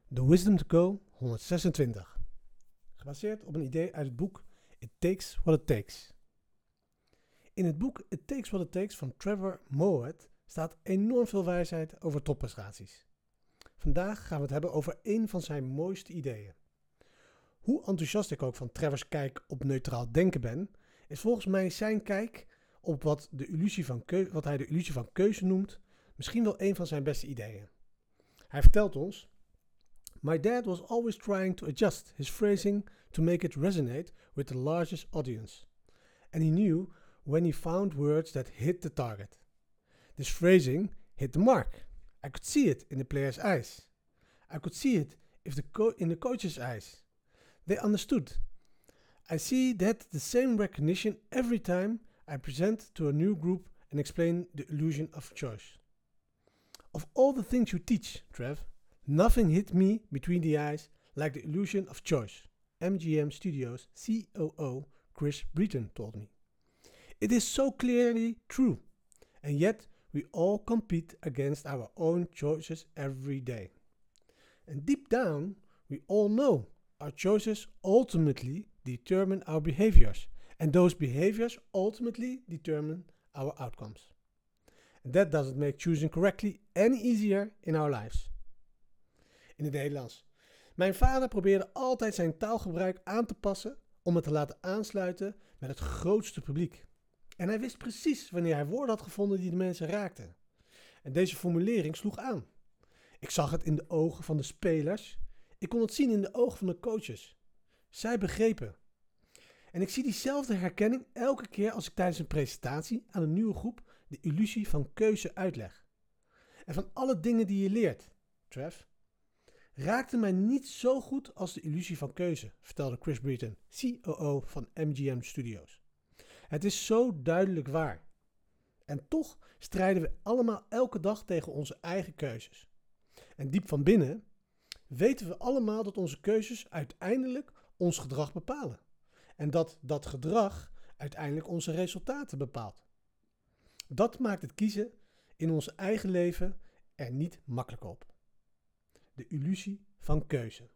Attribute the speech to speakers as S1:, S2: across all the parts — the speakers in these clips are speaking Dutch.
S1: The Wisdom to Go 126. Gebaseerd op een idee uit het boek It Takes What It Takes. In het boek It Takes What It Takes van Trevor Moawad staat enorm veel wijsheid over topprestaties. Vandaag gaan we het hebben over één van zijn mooiste ideeën. Hoe enthousiast ik ook van Trevor's kijk op neutraal denken ben, is volgens mij zijn kijk op wat hij de illusie van keuze noemt, misschien wel een van zijn beste ideeën. Hij vertelt ons: My dad was always trying to adjust his phrasing to make it resonate with the largest audience. And he knew when he found words that hit the target. This phrasing hit the mark. I could see it in the players' eyes. I could see it in the coaches' eyes. They understood. I see that the same recognition every time I present to a new group and explain the illusion of choice. Of all the things you teach, Trev, nothing hit me between the eyes like the illusion of choice, MGM Studios COO Chris Breton told me. It is so clearly true, and yet we all compete against our own choices every day. And deep down, we all know our choices ultimately determine our behaviors, and those behaviors ultimately determine our outcomes. And that doesn't make choosing correctly any easier in our lives. In het Nederlands. Mijn vader probeerde altijd zijn taalgebruik aan te passen om het te laten aansluiten met het grootste publiek. En hij wist precies wanneer hij woorden had gevonden die de mensen raakten. En deze formulering sloeg aan. Ik zag het in de ogen van de spelers. Ik kon het zien in de ogen van de coaches. Zij begrepen. En ik zie diezelfde herkenning elke keer als ik tijdens een presentatie aan een nieuwe groep de illusie van keuze uitleg. En van alle dingen die je leert, Trev, raakte mij niet zo goed als de illusie van keuze, vertelde Chris Breton, COO van MGM Studios. Het is zo duidelijk waar. En toch strijden we allemaal elke dag tegen onze eigen keuzes. En diep van binnen weten we allemaal dat onze keuzes uiteindelijk ons gedrag bepalen. En dat dat gedrag uiteindelijk onze resultaten bepaalt. Dat maakt het kiezen in ons eigen leven er niet makkelijk op. De illusie van keuze.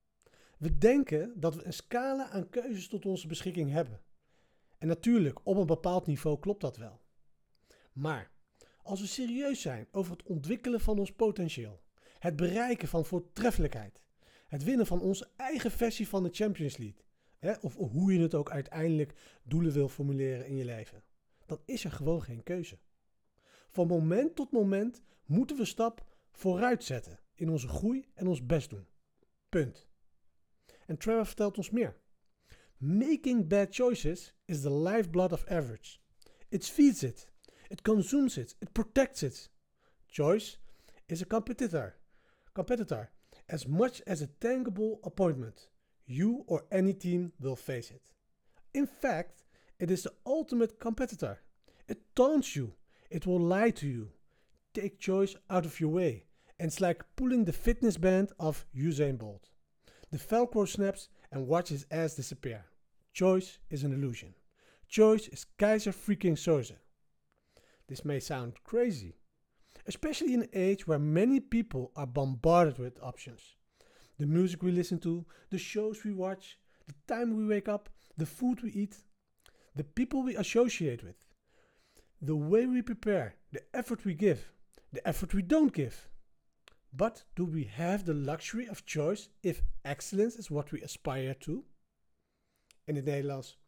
S1: We denken dat we een scala aan keuzes tot onze beschikking hebben. En natuurlijk, op een bepaald niveau klopt dat wel. Maar als we serieus zijn over het ontwikkelen van ons potentieel, het bereiken van voortreffelijkheid, het winnen van onze eigen versie van de Champions League, of hoe je het ook uiteindelijk doelen wil formuleren in je leven, dan is er gewoon geen keuze. Van moment tot moment moeten we stap vooruit zetten in onze groei en ons best doen. Punt. En Trevor vertelt ons meer. Making bad choices is the lifeblood of average. It feeds it. It consumes it. It protects it. Choice is a competitor as much as a tangible appointment. You or any team will face it. In fact, it is the ultimate competitor. It taunts you. It will lie to you. Take choice out of your way. And it's like pulling the fitness band of Usain Bolt. The Velcro snaps and watch his ass disappear. Choice is an illusion. Choice is Kaiser freaking Soze. This may sound crazy, especially in an age where many people are bombarded with options. The music we listen to, the shows we watch, the time we wake up, the food we eat, the people we associate with, the way we prepare, the effort we give, the effort we don't give. But do we have the luxury of choice if excellence is what we aspire to? In het Nederlands.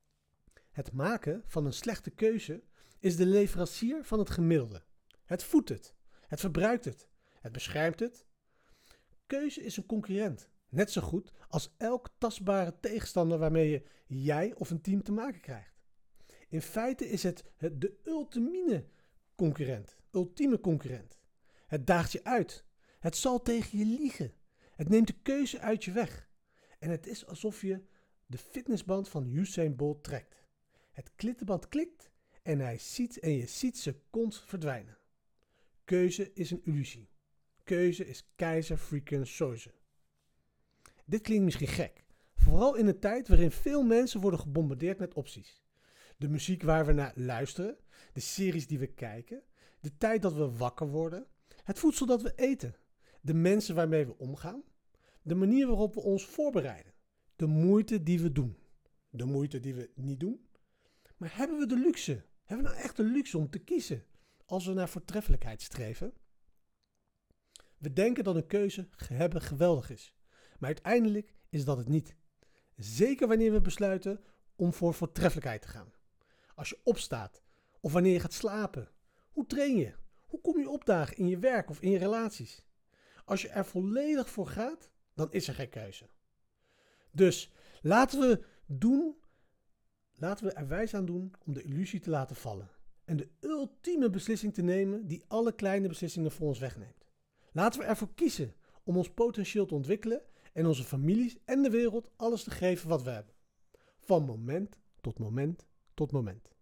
S1: Het maken van een slechte keuze is de leverancier van het gemiddelde. Het voedt het. Het verbruikt het. Het beschermt het. Keuze is een concurrent. Net zo goed als elk tastbare tegenstander waarmee jij of een team te maken krijgt. In feite is het de ultieme concurrent. Het daagt je uit. Het zal tegen je liegen. Het neemt de keuze uit je weg. En het is alsof je de fitnessband van Usain Bolt trekt. Het klittenband klikt en je ziet zijn kont verdwijnen. Keuze is een illusie. Keuze is Kaiser freaking Soze. Dit klinkt misschien gek. Vooral in een tijd waarin veel mensen worden gebombardeerd met opties. De muziek waar we naar luisteren, de series die we kijken, de tijd dat we wakker worden, het voedsel dat we eten, de mensen waarmee we omgaan, De manier waarop we ons voorbereiden. De moeite die we doen. De moeite die we niet doen. Maar hebben we de luxe? Hebben we nou echt de luxe om te kiezen als we naar voortreffelijkheid streven? We denken dat een keuze hebben geweldig is. Maar uiteindelijk is dat het niet. Zeker wanneer we besluiten om voor voortreffelijkheid te gaan. Als je opstaat of wanneer je gaat slapen. Hoe train je? Hoe kom je opdagen in je werk of in je relaties? Als je er volledig voor gaat, dan is er geen keuze. Dus laten we er wijs aan doen om de illusie te laten vallen. En de ultieme beslissing te nemen die alle kleine beslissingen voor ons wegneemt. Laten we ervoor kiezen om ons potentieel te ontwikkelen en onze families en de wereld alles te geven wat we hebben. Van moment tot moment tot moment.